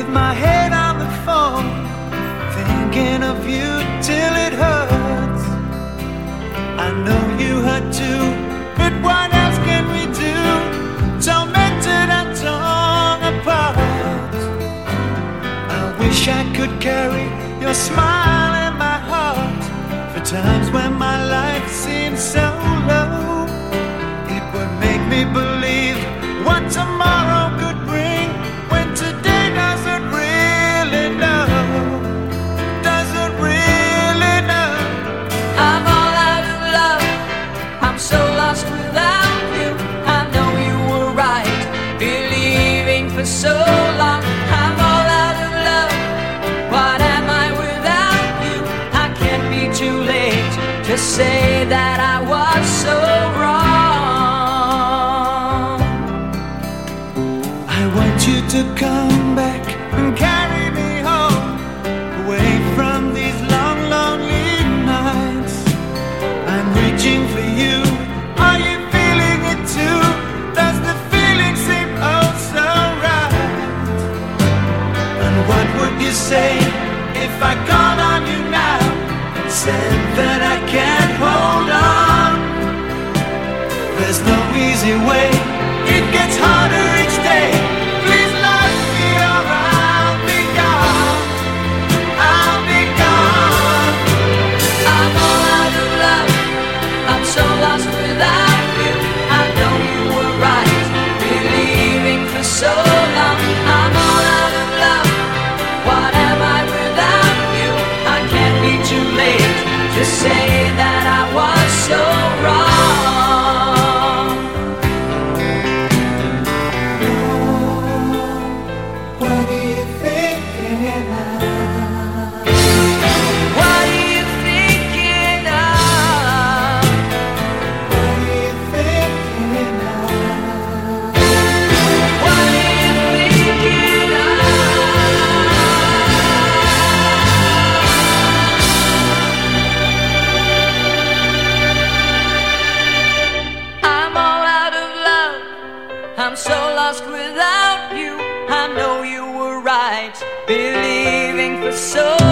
my head on the phone, thinking of you till it hurts. I know you hurt too, but what else can we do? Tormented and torn apart. I wish I could carry your smile in my heart for times when my life seems so low. It would make me believe what tomorrow could bring, when today doesn't really know, doesn't really know. I'm all out of love, I'm so lost without you. I know you were right, believing for so long. I'm all out of love, what am I without you? I can't be too late to say that I was so wrong. I want you to come back and carry me home, away from these long, lonely nights. I'm reaching for you, are you feeling it too? Does the feeling seem oh so right? And what would you say if I called on you now and said that I can't hold on? There's no easy way, it gets harder each day. Please love me or I'll be gone, I'll be gone. I'm all out of love, I'm so lost without you. I know you were right, believing for so long. I'm all out of love, what am I without you? I can't be too late to say that I was so wrong. What are you thinking of? What are you thinking of? What are you thinking of? What are you thinking of? I'm all out of love, I'm so lost without you. I know you were right, believing for so